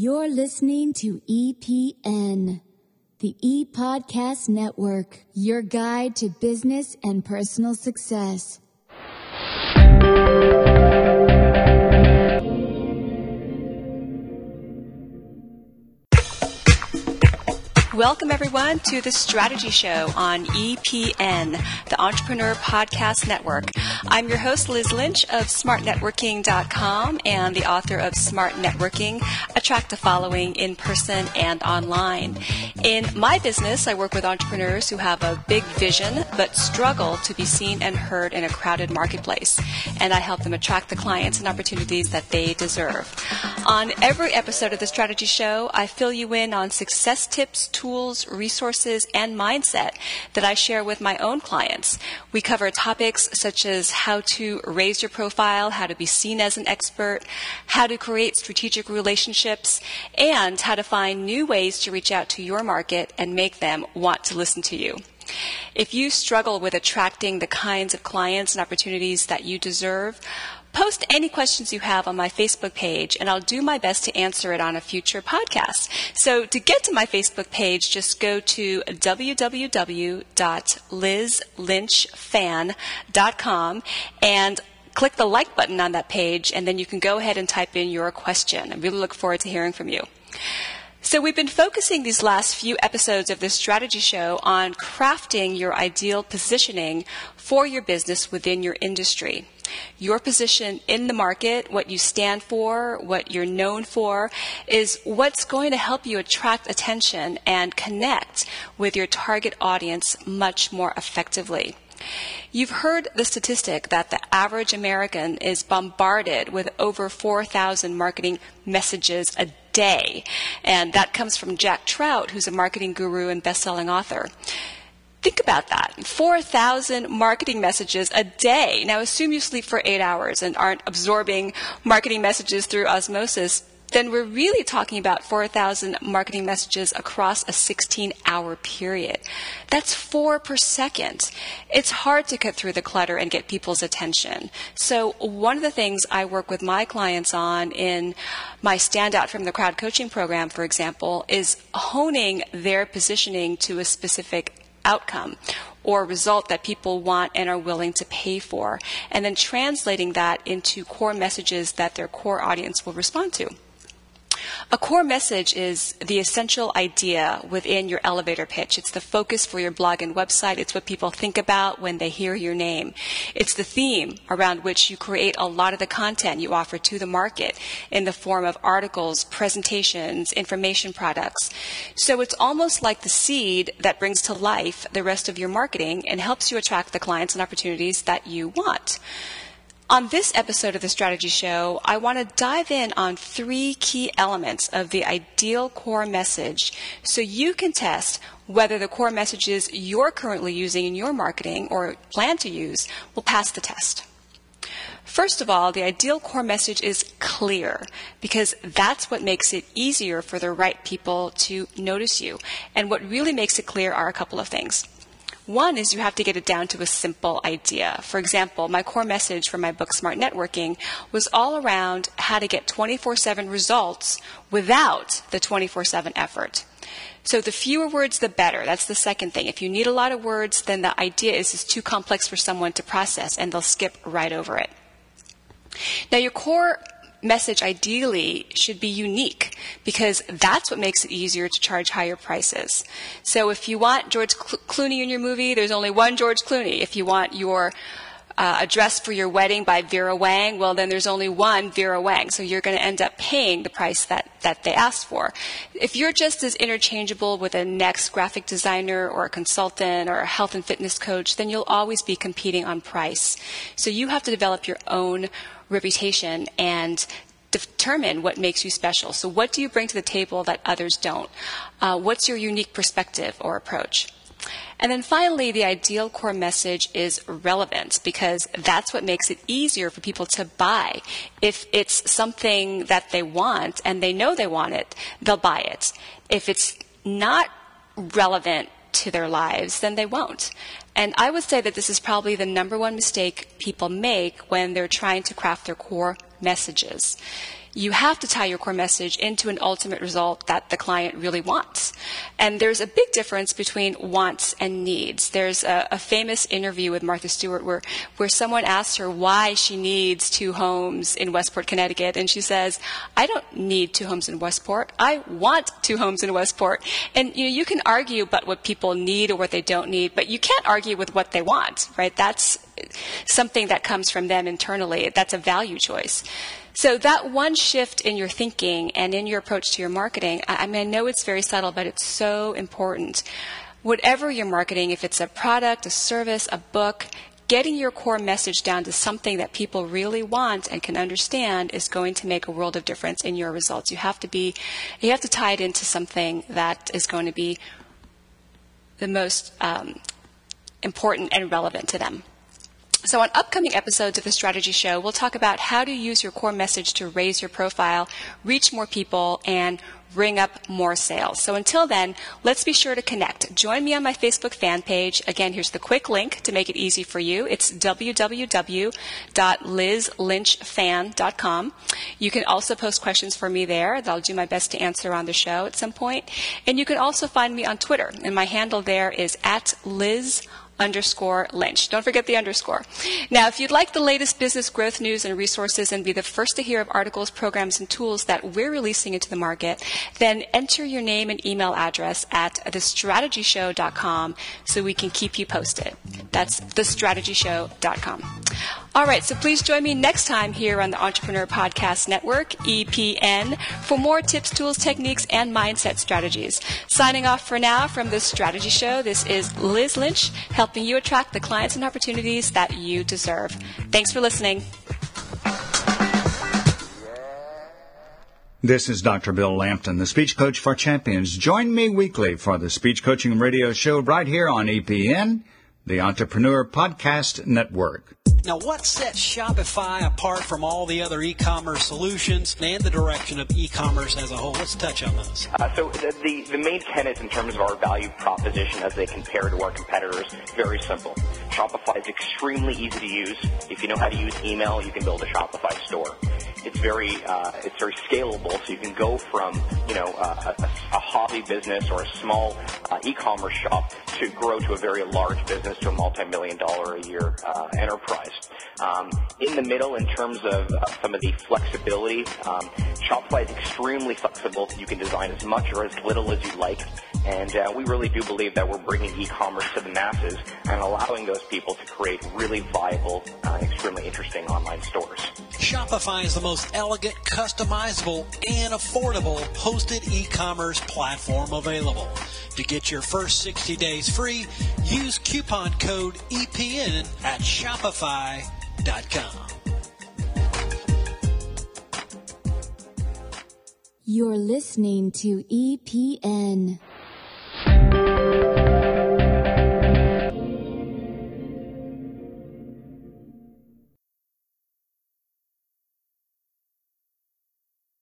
You're listening to EPN, the E-Podcast Network, your guide to business and personal success. Welcome, everyone, to the Strategy Show on EPN, the Entrepreneur Podcast Network. I'm your host, Liz Lynch of SmartNetworking.com and the author of Smart Networking, Attract a Following in Person and Online. In my business, I work with entrepreneurs who have a big vision but struggle to be seen and heard in a crowded marketplace, and I help them attract the clients and opportunities that they deserve. On every episode of the Strategy Show, I fill you in on success tips, tools, resources, and mindset that I share with my own clients. We cover topics such as how to raise your profile, how to be seen as an expert, how to create strategic relationships, and how to find new ways to reach out to your market and make them want to listen to you. If you struggle with attracting the kinds of clients and opportunities that you deserve, post any questions you have on my Facebook page, and I'll do my best to answer it on a future podcast. So to get to my Facebook page, just go to www.lizlynchfan.com and click the like button on that page, and then you can go ahead and type in your question. I really look forward to hearing from you. So we've been focusing these last few episodes of this strategy show on crafting your ideal positioning for your business within your industry. Your position in the market, what you stand for, what you're known for, is what's going to help you attract attention and connect with your target audience much more effectively. You've heard the statistic that the average American is bombarded with over 4,000 marketing messages a day, and that comes from Jack Trout, who's a marketing guru and best-selling author. Think about that. 4,000 marketing messages a day. Now, assume you sleep for 8 hours and aren't absorbing marketing messages through osmosis. Then we're really talking about 4,000 marketing messages across a 16-hour period. That's 4 per second. It's hard to cut through the clutter and get people's attention. So one of the things I work with my clients on in my Standout from the Crowd coaching program, for example, is honing their positioning to a specific outcome or result that people want and are willing to pay for, and then translating that into core messages that their core audience will respond to. A core message is the essential idea within your elevator pitch. It's the focus for your blog and website. It's what people think about when they hear your name. It's the theme around which you create a lot of the content you offer to the market in the form of articles, presentations, information products. So it's almost like the seed that brings to life the rest of your marketing and helps you attract the clients and opportunities that you want. On this episode of the Strategy Show, I want to dive in on 3 key elements of the ideal core message so you can test whether the core messages you're currently using in your marketing or plan to use will pass the test. First of all, the ideal core message is clear because that's what makes it easier for the right people to notice you. And what really makes it clear are a couple of things. One is you have to get it down to a simple idea. For example, my core message for my book, Smart Networking, was all around how to get 24/7 results without the 24/7 effort. So the fewer words, the better. That's the second thing. If you need a lot of words, then the idea is too complex for someone to process, and they'll skip right over it. Now, your core message ideally should be unique because that's what makes it easier to charge higher prices. So if you want George Clooney in your movie, there's only one George Clooney. If you want your a dress for your wedding by Vera Wang, well, then there's only one Vera Wang. So you're going to end up paying the price that they asked for. If you're just as interchangeable with a next graphic designer or a consultant or a health and fitness coach, then you'll always be competing on price. So you have to develop your own reputation and determine what makes you special. So what do you bring to the table that others don't? What's your unique perspective or approach? And then finally, the ideal core message is relevant because that's what makes it easier for people to buy. If it's something that they want and they know they want it, they'll buy it. If it's not relevant to their lives, then they won't. And I would say that this is probably the number one mistake people make when they're trying to craft their core messages. you have to tie your core message into an ultimate result that the client really wants. And there's a big difference between wants and needs. There's a famous interview with Martha Stewart where someone asks her why she needs 2 homes in Westport, Connecticut, and she says, I don't need 2 homes in Westport. I want 2 homes in Westport. And you can argue about what people need or what they don't need, but you can't argue with what they want, right? That's something that comes from them internally. That's a value choice. So that one shift in your thinking and in your approach to your marketing, I know it's very subtle, but it's so important. Whatever you're marketing, if it's a product, a service, a book, getting your core message down to something that people really want and can understand is going to make a world of difference in your results. You have to tie it into something that is going to be the most important and relevant to them. So on upcoming episodes of The Strategy Show, we'll talk about how to use your core message to raise your profile, reach more people, and ring up more sales. So until then, let's be sure to connect. Join me on my Facebook fan page. Again, here's the quick link to make it easy for you. It's www.lizlynchfan.com. You can also post questions for me there that I'll do my best to answer on the show at some point. And you can also find me on Twitter, and my handle there is @Liz_Lynch. Don't forget the underscore. Now, if you'd like the latest business growth news and resources and be the first to hear of articles, programs, and tools that we're releasing into the market, then enter your name and email address at thestrategyshow.com so we can keep you posted. That's thestrategyshow.com. All right, so please join me next time here on the Entrepreneur Podcast Network, EPN, for more tips, tools, techniques, and mindset strategies. Signing off for now from The Strategy Show, this is Liz Lynch, helping you attract the clients and opportunities that you deserve. Thanks for listening. This is Dr. Bill Lampton, the Speech Coach for Champions. Join me weekly for the Speech Coaching Radio Show right here on EPN, the Entrepreneur Podcast Network. Now, what sets Shopify apart from all the other e-commerce solutions and the direction of e-commerce as a whole? Let's touch on those. So the main tenets in terms of our value proposition as they compare to our competitors, very simple. Shopify is extremely easy to use. If you know how to use email, you can build a Shopify store. It's very scalable, so you can go from a hobby business or a small e-commerce shop to grow to a very large business, to a multi-million-dollar a year enterprise. In the middle, in terms of some of the flexibility, Shopify is extremely flexible. You can design as much or as little as you like, and we really do believe that we're bringing e-commerce to the masses and allowing those people to create really viable, extremely interesting online stores. Shopify is the most elegant, customizable, and affordable hosted e-commerce platform available. To get your first 60 days free, use coupon code EPN at Shopify.com. You're listening to EPN.